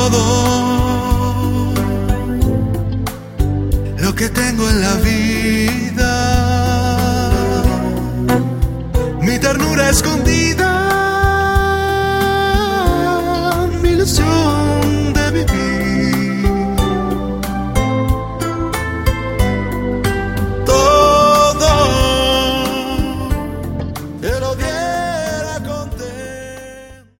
todo lo que tengo en la vida, mi ternura escondida